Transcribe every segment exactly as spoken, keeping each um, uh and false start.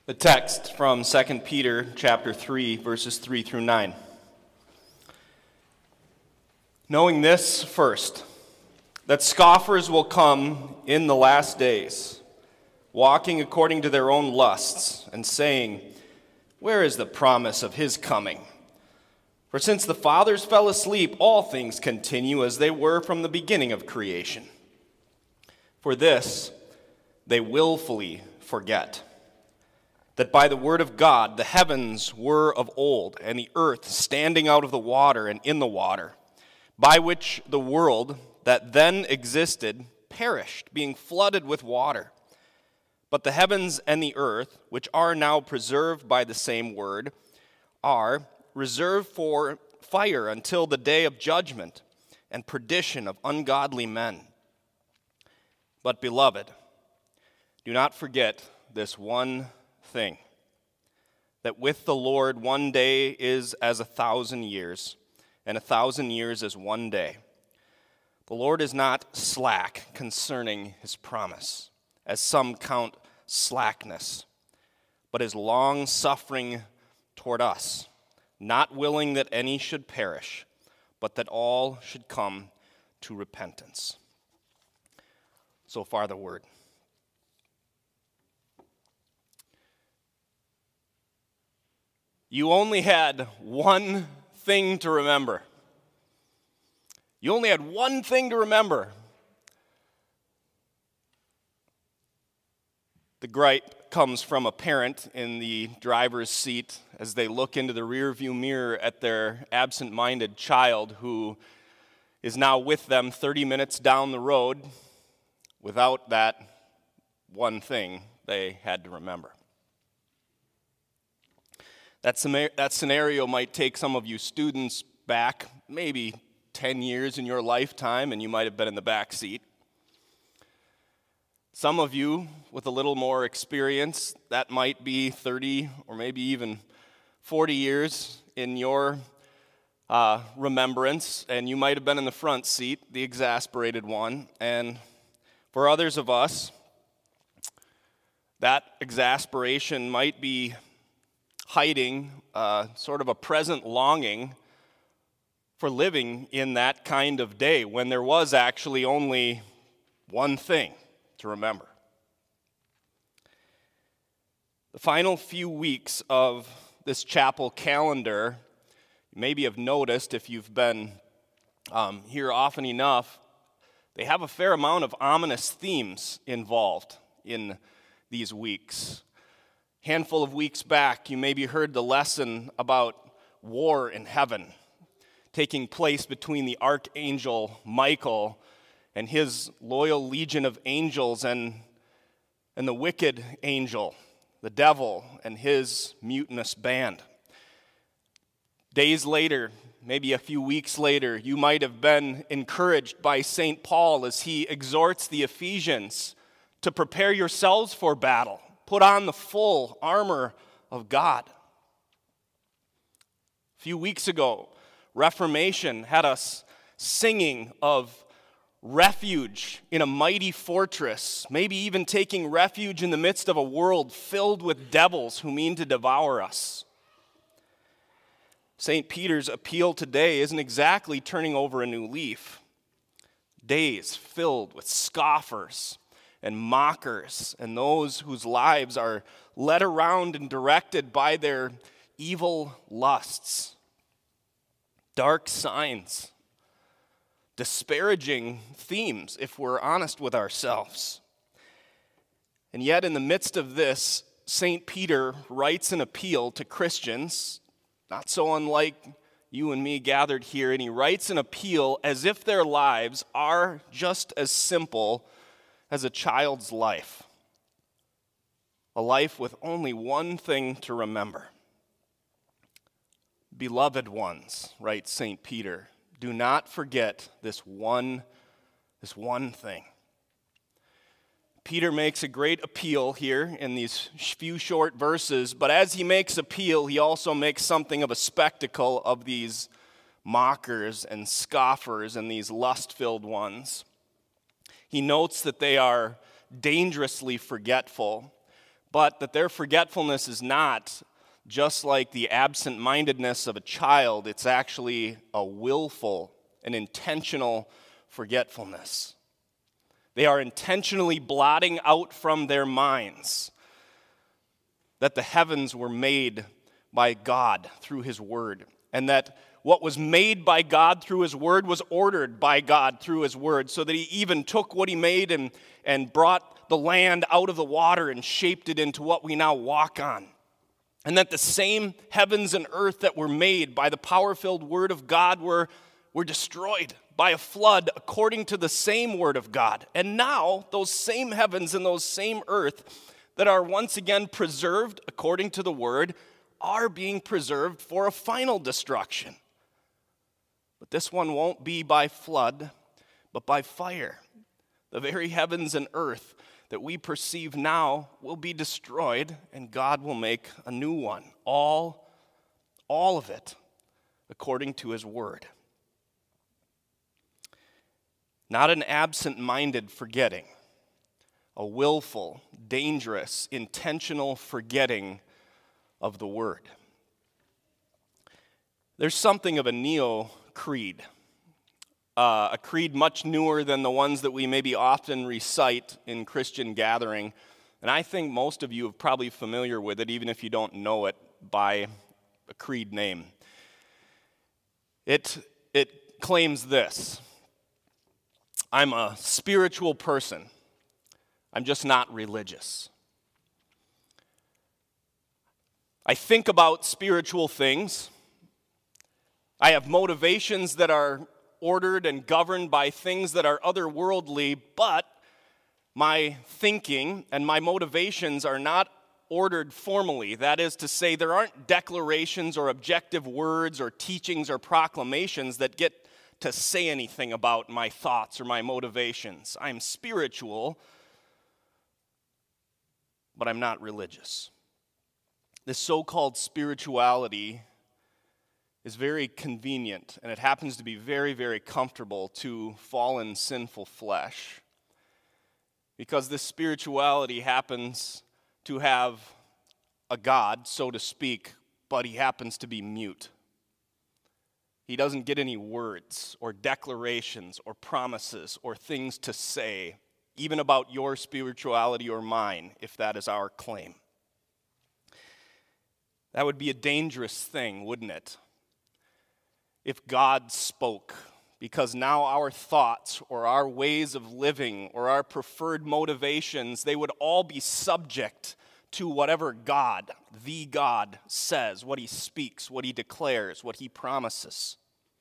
The text from Second Peter chapter three, verses three through nine. Knowing this first, that scoffers will come in the last days, walking according to their own lusts, and saying, "Where is the promise of his coming? For since the fathers fell asleep, all things continue as they were from the beginning of creation. For this they willfully forget, that by the word of God the heavens were of old, and the earth standing out of the water and in the water, by which the world that then existed perished, being flooded with water. But the heavens and the earth, which are now preserved by the same word, are reserved for fire until the day of judgment and perdition of ungodly men. But beloved, do not forget this one thing, that with the Lord one day is as a thousand years, and a thousand years as one day. The Lord is not slack concerning his promise, as some count slackness, but is long-suffering toward us, not willing that any should perish, but that all should come to repentance." So far the word. You only had one thing to remember. You only had one thing to remember. The gripe comes from a parent in the driver's seat as they look into the rearview mirror at their absent-minded child who is now with them thirty minutes down the road without that one thing they had to remember. That, that scenario might take some of you students back maybe ten years in your lifetime, and you might have been in the back seat. Some of you with a little more experience, that might be thirty or maybe even forty years in your uh, remembrance, and you might have been in the front seat, the exasperated one. And for others of us, that exasperation might be hiding uh, sort of a present longing for living in that kind of day when there was actually only one thing to remember. The final few weeks of this chapel calendar, you maybe have noticed if you've been um, here often enough, they have a fair amount of ominous themes involved in these weeks. Handful of weeks back, you maybe heard the lesson about war in heaven taking place between the archangel Michael and his loyal legion of angels and, and the wicked angel, the devil, and his mutinous band. Days later, maybe a few weeks later, you might have been encouraged by Saint Paul as he exhorts the Ephesians to prepare yourselves for battle. Put on the full armor of God. A few weeks ago, Reformation had us singing of refuge in a mighty fortress, maybe even taking refuge in the midst of a world filled with devils who mean to devour us. Saint Peter's appeal today isn't exactly turning over a new leaf. Days filled with scoffers and mockers, and those whose lives are led around and directed by their evil lusts. Dark signs, disparaging themes, if we're honest with ourselves. And yet, in the midst of this, Saint Peter writes an appeal to Christians, not so unlike you and me gathered here, and he writes an appeal as if their lives are just as simple as a child's life, a life with only one thing to remember. Beloved ones, writes Saint Peter, do not forget this one, this one thing. Peter makes a great appeal here in these few short verses, but as he makes appeal, he also makes something of a spectacle of these mockers and scoffers and these lust-filled ones. He notes that they are dangerously forgetful, but that their forgetfulness is not just like the absent-mindedness of a child. It's actually a willful and intentional forgetfulness. They are intentionally blotting out from their minds that the heavens were made by God through his word, and that what was made by God through his word was ordered by God through his word, so that he even took what he made and, and brought the land out of the water and shaped it into what we now walk on. And that the same heavens and earth that were made by the power-filled word of God were, were destroyed by a flood according to the same word of God. And now those same heavens and those same earth that are once again preserved according to the word are being preserved for a final destruction. But this one won't be by flood, but by fire. The very heavens and earth that we perceive now will be destroyed, and God will make a new one. All, all of it according to his word. Not an absent-minded forgetting, a willful, dangerous, intentional forgetting of the word. There's something of a neo-creed, uh, a creed much newer than the ones that we maybe often recite in Christian gathering, and I think most of you are probably familiar with it, even if you don't know it by a creed name. It, it claims this: I'm a spiritual person, I'm just not religious. I think about spiritual things. I have motivations that are ordered and governed by things that are otherworldly, but my thinking and my motivations are not ordered formally. That is to say, there aren't declarations or objective words or teachings or proclamations that get to say anything about my thoughts or my motivations. I'm spiritual, but I'm not religious. This so-called spirituality is very convenient, and it happens to be very, very comfortable to fallen, sinful flesh, because this spirituality happens to have a God, so to speak, but he happens to be mute. He doesn't get any words or declarations or promises or things to say, even about your spirituality or mine, if that is our claim. That would be a dangerous thing, wouldn't it? If God spoke, because now our thoughts or our ways of living or our preferred motivations, they would all be subject to whatever God, the God, says, what he speaks, what he declares, what he promises.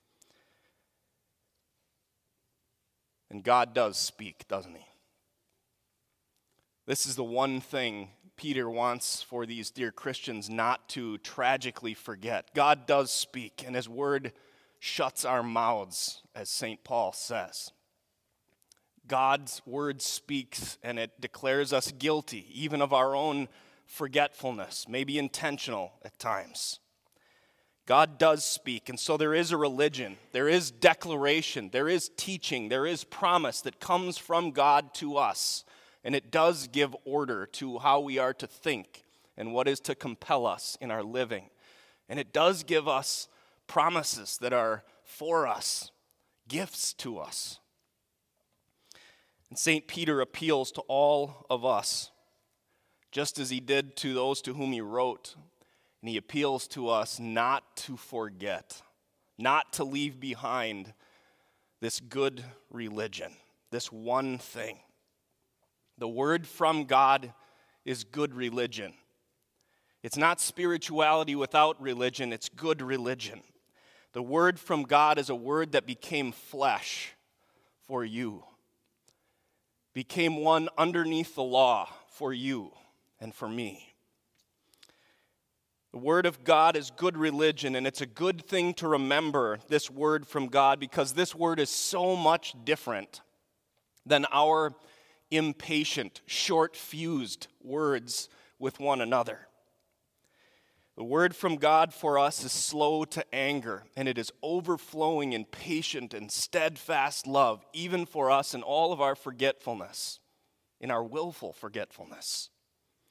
And God does speak, doesn't he? This is the one thing Peter wants for these dear Christians not to tragically forget. God does speak, and his word shuts our mouths, as Saint Paul says. God's word speaks, and it declares us guilty, even of our own forgetfulness, maybe intentional at times. God does speak, and so there is a religion, there is declaration, there is teaching, there is promise that comes from God to us, and it does give order to how we are to think and what is to compel us in our living. And it does give us promises that are for us, gifts to us. And Saint Peter appeals to all of us, just as he did to those to whom he wrote. And he appeals to us not to forget, not to leave behind this good religion, this one thing. The word from God is good religion. It's not spirituality without religion, it's good religion. The word from God is a word that became flesh for you, became one underneath the law for you and for me. The word of God is good religion, and it's a good thing to remember this word from God, because this word is so much different than our impatient, short-fused words with one another. The word from God for us is slow to anger, and it is overflowing in patient and steadfast love, even for us in all of our forgetfulness, in our willful forgetfulness.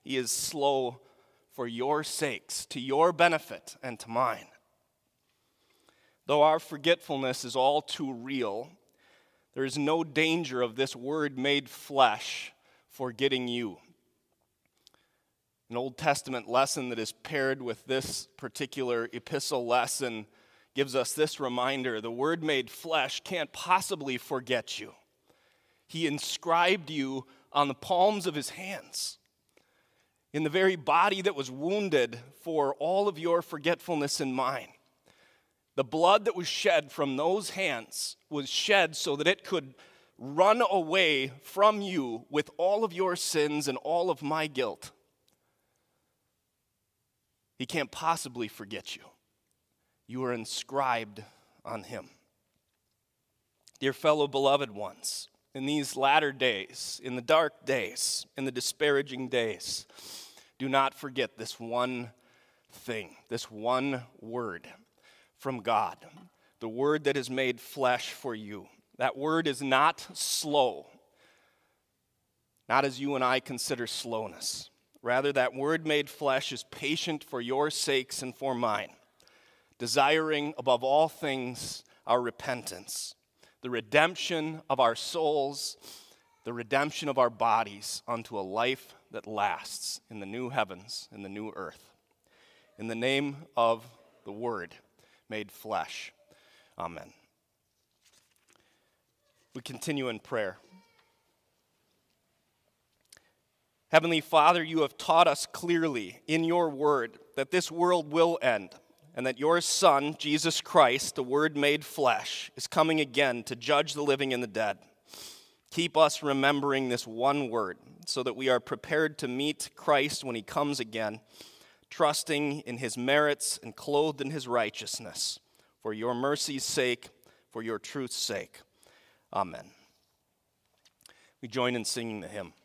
He is slow for your sakes, to your benefit and to mine. Though our forgetfulness is all too real, there is no danger of this Word made flesh forgetting you. An Old Testament lesson that is paired with this particular epistle lesson gives us this reminder: the Word made flesh can't possibly forget you. He inscribed you on the palms of his hands, in the very body that was wounded for all of your forgetfulness and mine. The blood that was shed from those hands was shed so that it could run away from you with all of your sins and all of my guilt. He can't possibly forget you. You are inscribed on him. Dear fellow beloved ones, in these latter days, in the dark days, in the disparaging days, do not forget this one thing, this one word from God, the word that is made flesh for you. That word is not slow, not as you and I consider slowness. Rather, that word made flesh is patient for your sakes and for mine, desiring above all things our repentance, the redemption of our souls, the redemption of our bodies unto a life that lasts in the new heavens and the new earth. In the name of the Word made flesh. Amen. We continue in prayer. Heavenly Father, you have taught us clearly in your word that this world will end, and that your Son, Jesus Christ, the Word made flesh, is coming again to judge the living and the dead. Keep us remembering this one word so that we are prepared to meet Christ when he comes again, trusting in his merits and clothed in his righteousness, for your mercy's sake, for your truth's sake. Amen. We join in singing the hymn.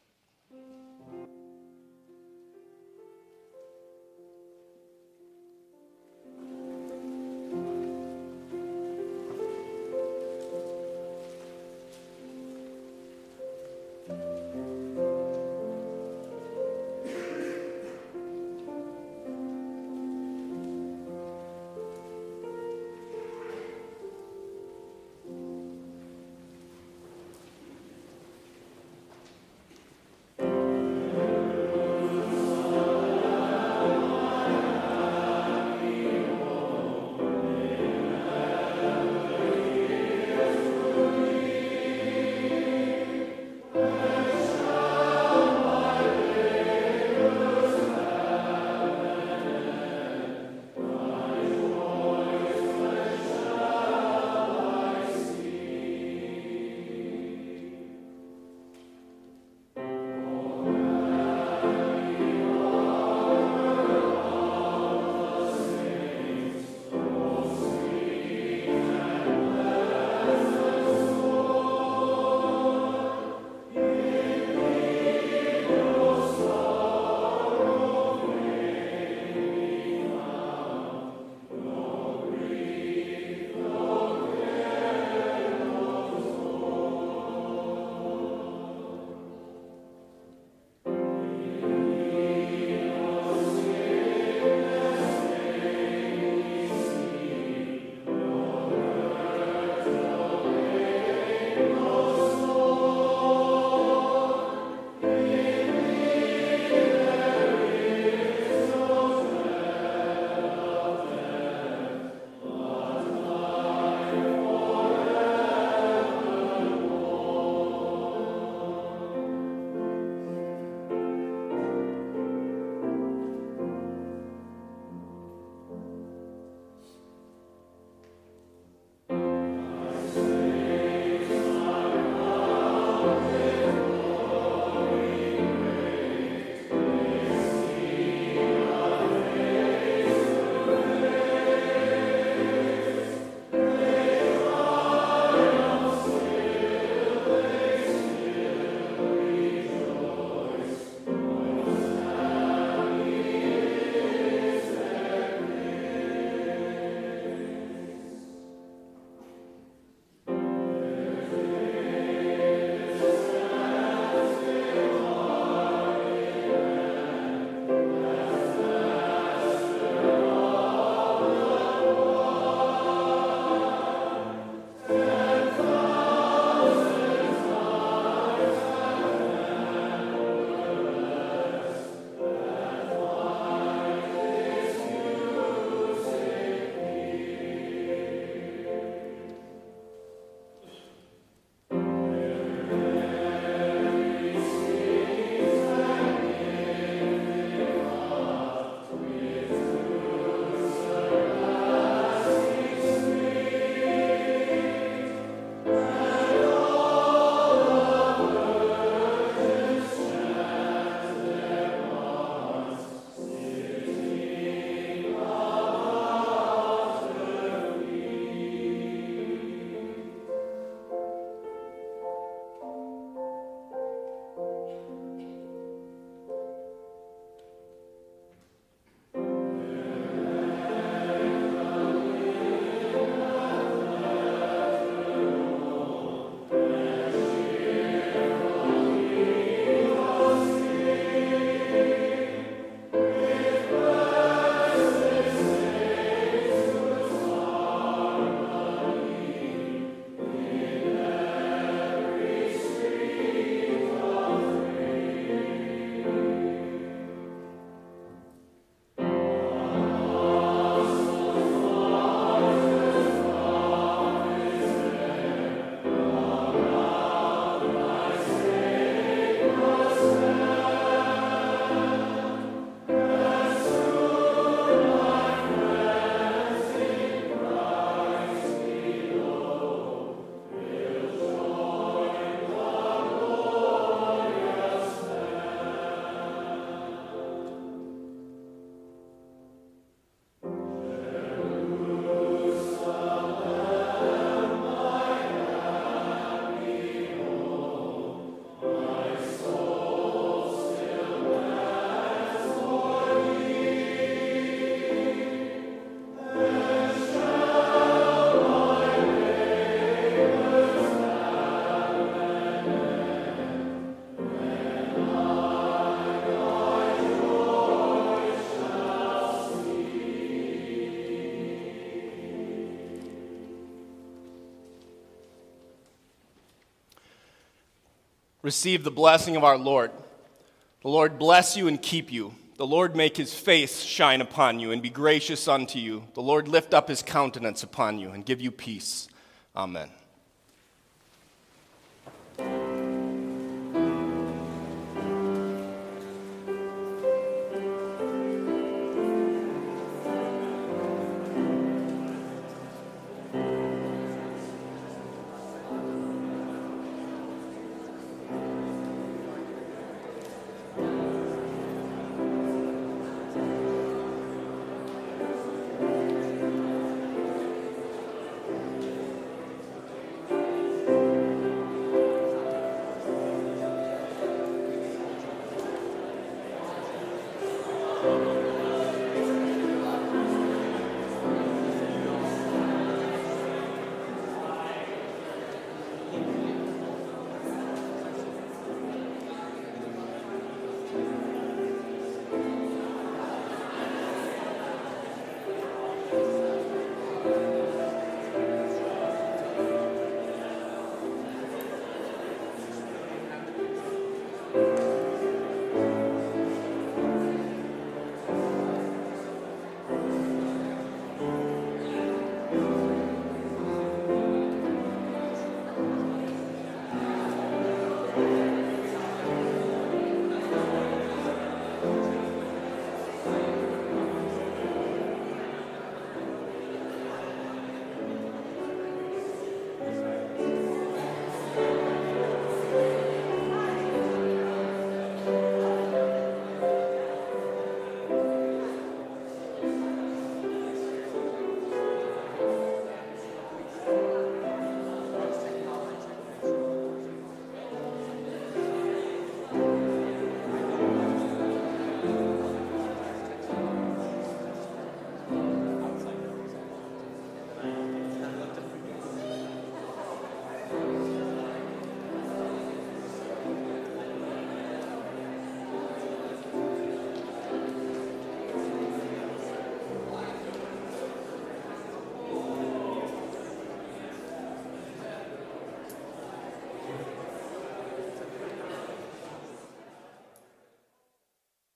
Receive the blessing of our Lord. The Lord bless you and keep you. The Lord make his face shine upon you and be gracious unto you. The Lord lift up his countenance upon you and give you peace. Amen.